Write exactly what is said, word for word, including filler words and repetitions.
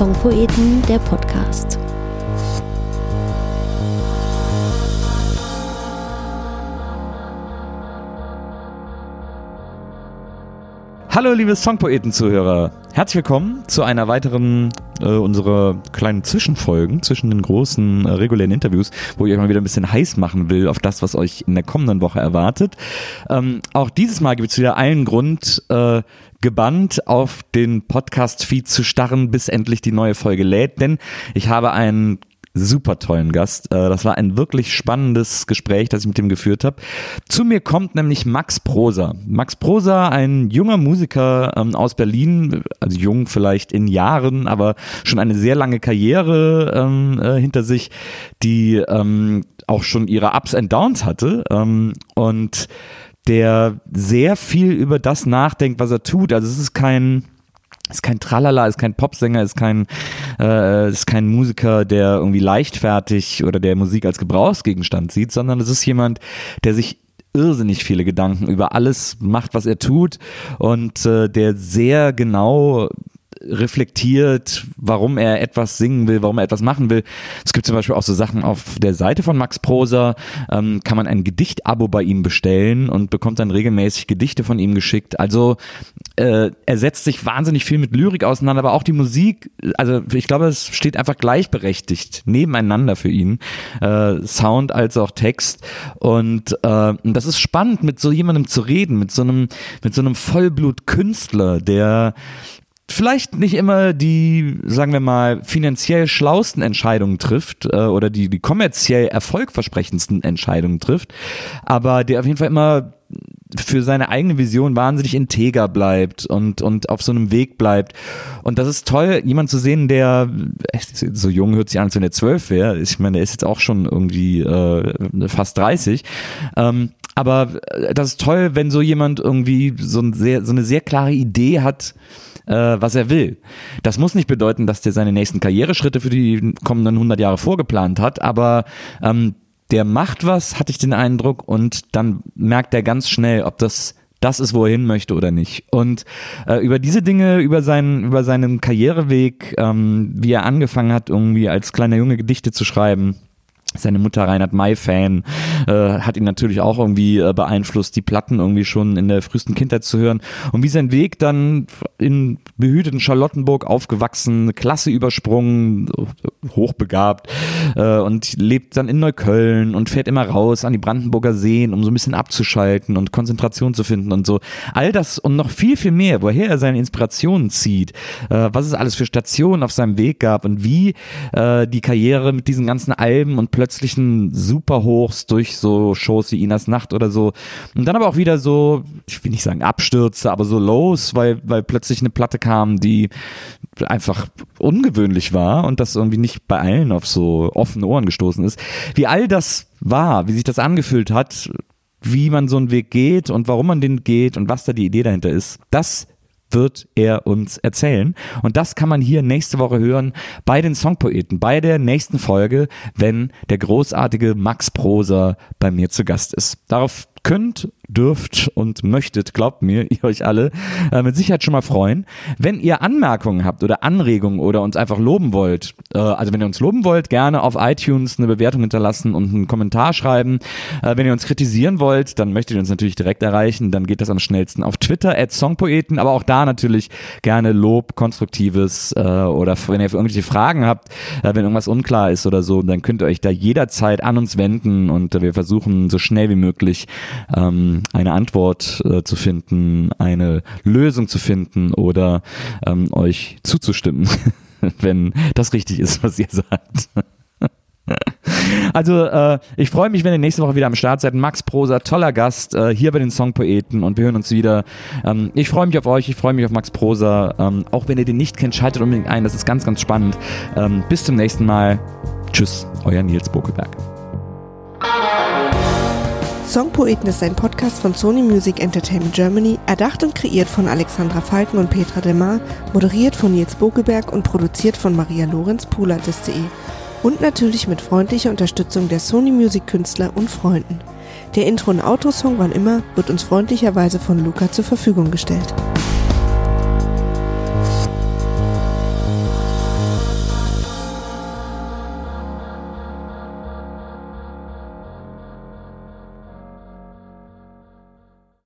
Songpoeten, der Podcast. Hallo liebe Songpoeten-Zuhörer, herzlich willkommen zu einer weiteren äh, unserer kleinen Zwischenfolgen zwischen den großen äh, regulären Interviews, wo ich euch mal wieder ein bisschen heiß machen will auf das, was euch in der kommenden Woche erwartet. Ähm, auch dieses Mal gibt es wieder einen Grund, äh, gebannt auf den Podcast-Feed zu starren, bis endlich die neue Folge lädt, denn ich habe einen super tollen Gast. Das war ein wirklich spannendes Gespräch, das ich mit ihm geführt habe. Zu mir kommt nämlich Max Prosa. Max Prosa, ein junger Musiker ähm, aus Berlin, also jung vielleicht in Jahren, aber schon eine sehr lange Karriere ähm, äh, hinter sich, die ähm, auch schon ihre Ups and Downs hatte ähm, und der sehr viel über das nachdenkt, was er tut. Also es ist kein ist kein Tralala, ist kein Popsänger, ist kein äh, ist kein Musiker, der irgendwie leichtfertig oder der Musik als Gebrauchsgegenstand sieht, sondern es ist jemand, der sich irrsinnig viele Gedanken über alles macht, was er tut und äh, der sehr genau reflektiert, warum er etwas singen will, warum er etwas machen will. Es gibt zum Beispiel auch so Sachen auf der Seite von Max Prosa, ähm, kann man ein Gedicht-Abo bei ihm bestellen und bekommt dann regelmäßig Gedichte von ihm geschickt. Also äh, er setzt sich wahnsinnig viel mit Lyrik auseinander, aber auch die Musik, also ich glaube, es steht einfach gleichberechtigt nebeneinander für ihn, äh, Sound als auch Text und äh, das ist spannend, mit so jemandem zu reden, mit so einem, mit so einem Vollblut-Künstler, der vielleicht nicht immer die, sagen wir mal, finanziell schlausten Entscheidungen trifft äh, oder die, die kommerziell erfolgversprechendsten Entscheidungen trifft, aber der auf jeden Fall immer für seine eigene Vision wahnsinnig integer bleibt und, und auf so einem Weg bleibt. Und das ist toll, jemand zu sehen, der, so jung hört sich an, als wenn er zwölf wäre. Ich meine, der ist jetzt auch schon irgendwie äh, fast dreißig. Ähm, aber das ist toll, wenn so jemand irgendwie so, ein sehr, so eine sehr klare Idee hat, was er will. Das muss nicht bedeuten, dass der seine nächsten Karriereschritte für die kommenden hundert Jahre vorgeplant hat, aber ähm, der macht was, hatte ich den Eindruck, und dann merkt er ganz schnell, ob das das ist, wo er hin möchte oder nicht. Und äh, über diese Dinge, über seinen, über seinen Karriereweg, ähm, wie er angefangen hat, irgendwie als kleiner Junge Gedichte zu schreiben. Seine Mutter Reinhard May-Fan, äh, hat ihn natürlich auch irgendwie äh, beeinflusst, die Platten irgendwie schon in der frühesten Kindheit zu hören. Und wie sein Weg dann in behüteten Charlottenburg aufgewachsen, Klasse übersprungen, hochbegabt äh, und lebt dann in Neukölln und fährt immer raus an die Brandenburger Seen, um so ein bisschen abzuschalten und Konzentration zu finden und so. All das und noch viel, viel mehr, woher er seine Inspirationen zieht, äh, was es alles für Stationen auf seinem Weg gab und wie äh, die Karriere mit diesen ganzen Alben und plötzlichen Superhochs durch so Shows wie Inas Nacht oder so und dann aber auch wieder so, ich will nicht sagen Abstürze, aber so Lows, weil, weil plötzlich eine Platte kam, die einfach ungewöhnlich war und das irgendwie nicht bei allen auf so offene Ohren gestoßen ist. Wie all das war, wie sich das angefühlt hat, wie man so einen Weg geht und warum man den geht und was da die Idee dahinter ist, das wird er uns erzählen. Und das kann man hier nächste Woche hören bei den Songpoeten, bei der nächsten Folge, wenn der großartige Max Prosa bei mir zu Gast ist. Darauf könnt, dürft und möchtet, glaubt mir, ihr euch alle äh, mit Sicherheit schon mal freuen. Wenn ihr Anmerkungen habt oder Anregungen oder uns einfach loben wollt, äh, also wenn ihr uns loben wollt, gerne auf iTunes eine Bewertung hinterlassen und einen Kommentar schreiben. Äh, wenn ihr uns kritisieren wollt, dann möchtet ihr uns natürlich direkt erreichen, dann geht das am schnellsten auf Twitter at Songpoeten, aber auch da natürlich gerne Lob, Konstruktives äh, oder wenn ihr irgendwelche Fragen habt, äh, wenn irgendwas unklar ist oder so, dann könnt ihr euch da jederzeit an uns wenden und äh, wir versuchen so schnell wie möglich ähm, eine Antwort äh, zu finden, eine Lösung zu finden oder ähm, euch zuzustimmen, wenn das richtig ist, was ihr sagt. Also äh, ich freue mich, wenn ihr nächste Woche wieder am Start seid. Max Prosa, toller Gast, äh, hier bei den Songpoeten und wir hören uns wieder. Ähm, ich freue mich auf euch, ich freue mich auf Max Prosa. Ähm, auch wenn ihr den nicht kennt, schaltet unbedingt ein, das ist ganz, ganz spannend. Ähm, bis zum nächsten Mal. Tschüss, euer Nils Bokelberg. Songpoeten ist ein Podcast von Sony Music Entertainment Germany, erdacht und kreiert von Alexandra Falken und Petra Demar, moderiert von Nils Bokelberg und produziert von Maria Lorenz Pulantes punkt de. Und natürlich mit freundlicher Unterstützung der Sony Music Künstler und Freunden. Der Intro- und Outro-Song Wann immer wird uns freundlicherweise von Luca zur Verfügung gestellt.